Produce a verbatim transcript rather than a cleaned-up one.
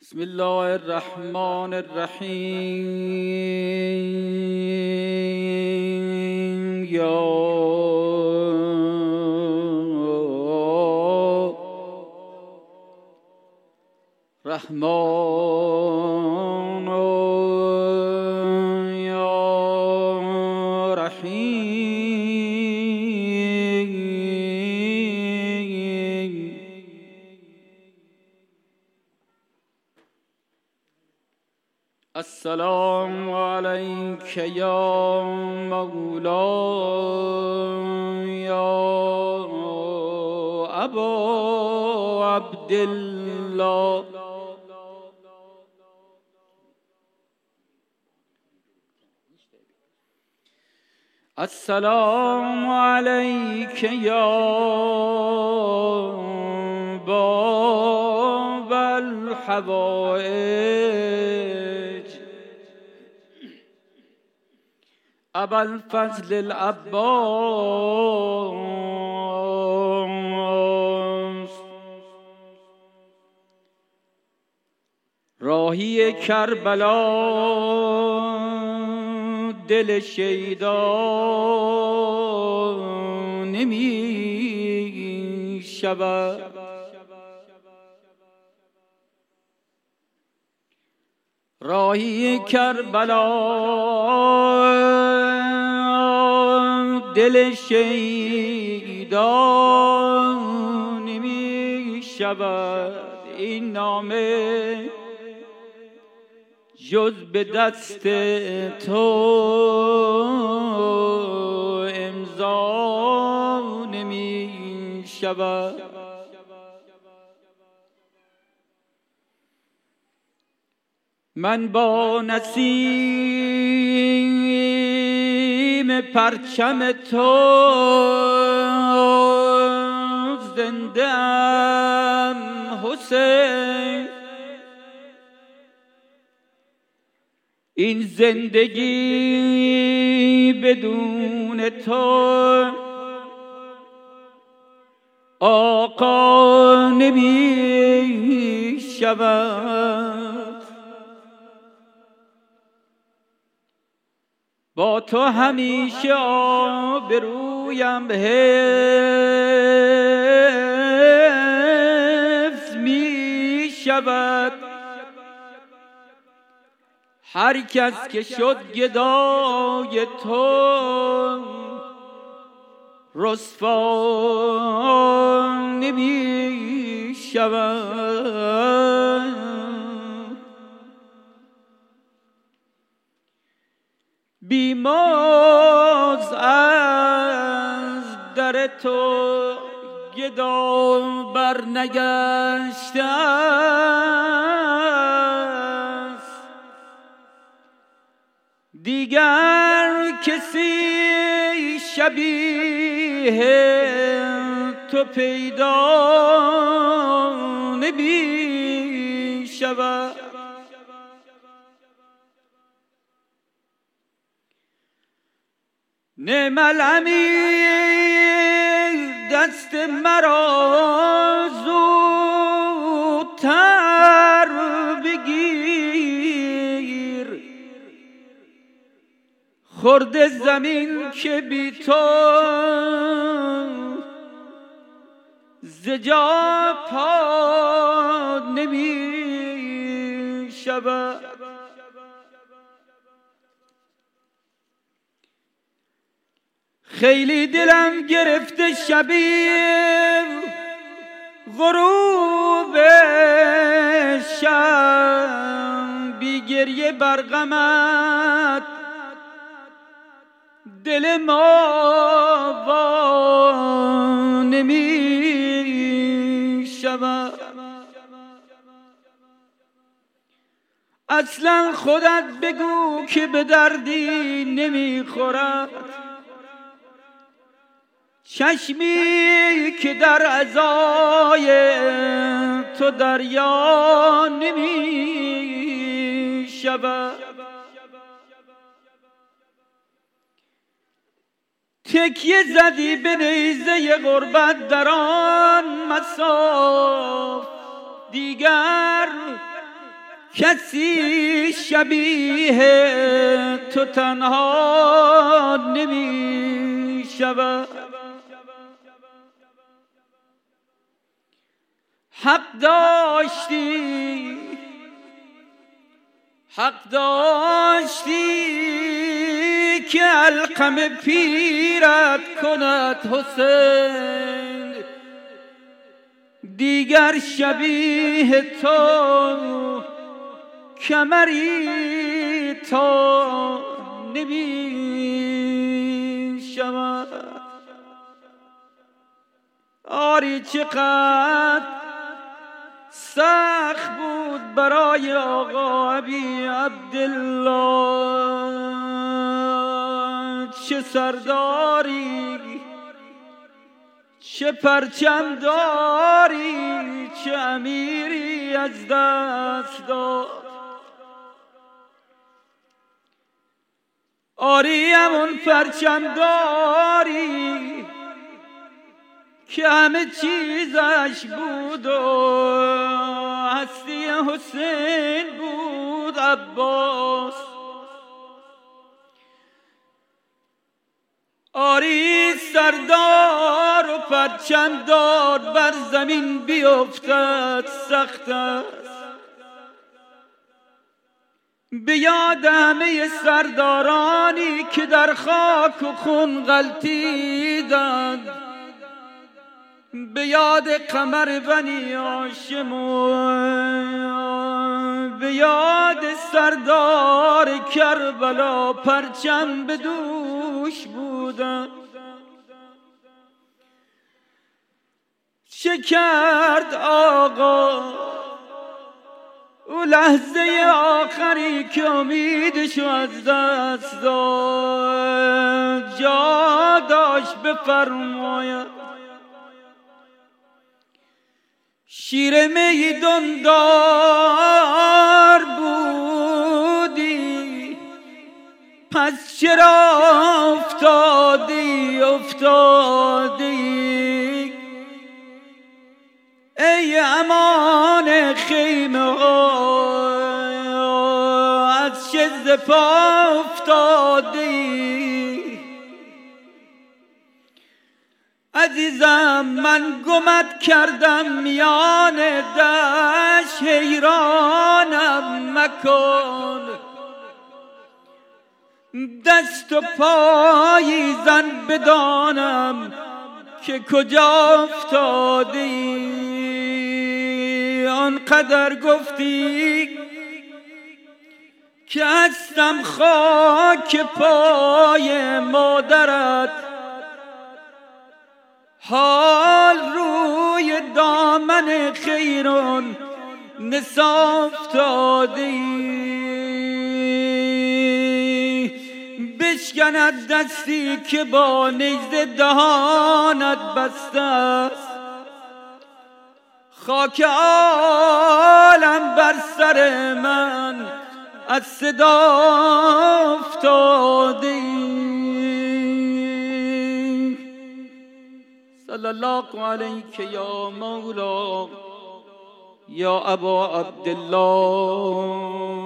بسم الله الرحمن الرحیم. یا رحمان یا رحیم. السلام علیک یا مولا یا ابا عبدالله. السلام علیک یا باب الحوائج ابا الفضل العباس. راهی کربلا دل شیدا نمی شود. راهی کربلا دل شیدا نمی شود. این نامه جز به دست تو امضا نمی شود. من با نسیم پرچم تو زنده ام حسین. این زندگی بدون تو آقا نمی شود. با تو همیشه آبرویم حفظ می شود. هر کس که شد گدای تو رسوا نمی شود. بیماز از در تو گدا بر نگشته است. دیگر کسی شبیه تو پیدا نمی شود. نعم الامیر دست مرا زودتر بگیر. خورد زمین که بی تو ز جا پا نمی شود. خیلی دلم گرفته شبی غروب شب، بی گریه بر غمت دل ما وا نمی شود. اصلا خودت بگو که به دردی نمی خورد. چشمی که در عزای تو دریا نمی شود. تکیه زدی به نیزه غربت در آن مصاف، دیگر کسی شبیه تو تنها نمی شود. حق داشتی حق داشتی که علقم پیرت کند حسین، دیگر شبیه تو کمری تا نمی شود. آری چقدر سخت بود برای آقا ابی عبدالله، چه سرداری چه پرچم داری، چه امیری از دست داد. آری همون پرچم داری که همه چیزش بود و هستی حسین بود عباس. آری سردار و پرچم دار بر زمین بیفتد سخت است، به یاد همه سردارانی که در خاک و خون غلتیدند، به یاد قمر بنی هاشم و به یاد سردار کربلا پرچم به دوش بودند. چه کرد آقا او لحظه آخری که امیدشو از دست داد؟ جا داشت بفرماید شیر میدان دار بودی، پس چرا افتادی افتادی؟ ای امان خیمه ها از چه ز پا افتادی؟ عزیزم من گمت کردم میان دشت، حیرانم مکن، دست و پایی زن بدانم که کجا افتادی. آنقدر گفتی که هستم خاک پای مادرت، حال روی دامن خیرون نسا افتادی. بشکند دستی که با نیزه دهانت بسته است، خاک عالم بر سر من از صدا افتادی. صلی الله علیک یا مولا یا ابا عبدالله.